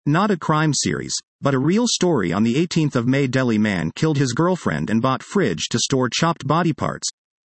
Not a crime series, but a real story. On the 18th of May, Delhi man killed his girlfriend and bought fridge to store chopped body parts.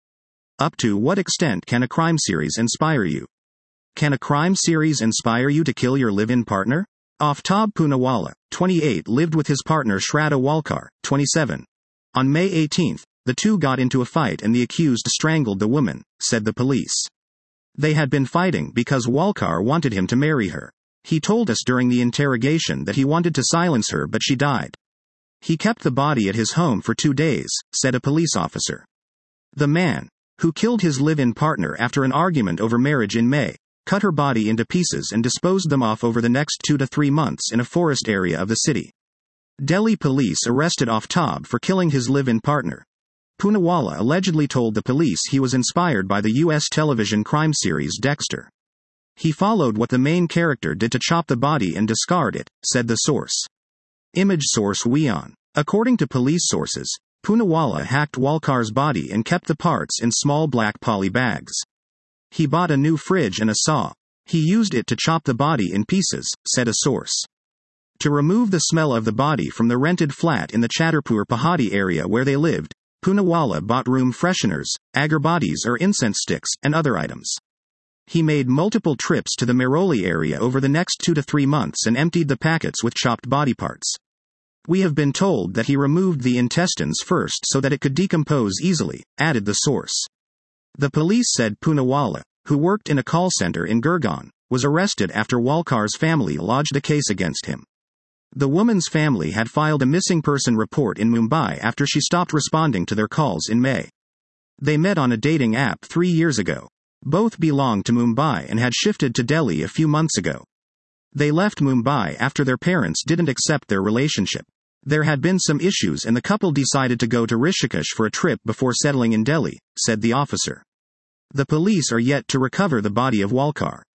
Up to what extent can a crime series inspire you? Can a crime series inspire you to kill your live-in partner? Aftab Poonawalla, 28, lived with his partner Shraddha Walkar, 27. On May 18, the two got into a fight and the accused strangled the woman, said the police. They had been fighting because Walkar wanted him to marry her. He told us during the interrogation that he wanted to silence her, but she died. He kept the body at his home for 2 days, said a police officer. The man, who killed his live-in partner after an argument over marriage in May, cut her body into pieces and disposed them off over the next 2 to 3 months in a forest area of the city. Delhi police arrested Aftab for killing his live-in partner. Poonawalla allegedly told the police he was inspired by the U.S. television crime series Dexter. He followed what the main character did to chop the body and discard it, said the source. Image source WION. According to police sources, Poonawalla hacked Walkar's body and kept the parts in small black poly bags. He bought a new fridge and a saw. He used it to chop the body in pieces, said a source. To remove the smell of the body from the rented flat in the Chhatarpur Pahadi area where they lived, Poonawalla bought room fresheners, agarbadis or incense sticks, and other items. He made multiple trips to the Mehrauli area over the next 2 to 3 months and emptied the packets with chopped body parts. We have been told that he removed the intestines first so that it could decompose easily, added the source. The police said Poonawalla, who worked in a call center in Gurgaon, was arrested after Walkar's family lodged a case against him. The woman's family had filed a missing person report in Mumbai after she stopped responding to their calls in May. They met on a dating app 3 years ago. Both belonged to Mumbai and had shifted to Delhi a few months ago. They left Mumbai after their parents didn't accept their relationship. There had been some issues and the couple decided to go to Rishikesh for a trip before settling in Delhi, said the officer. The police are yet to recover the body of Walkar.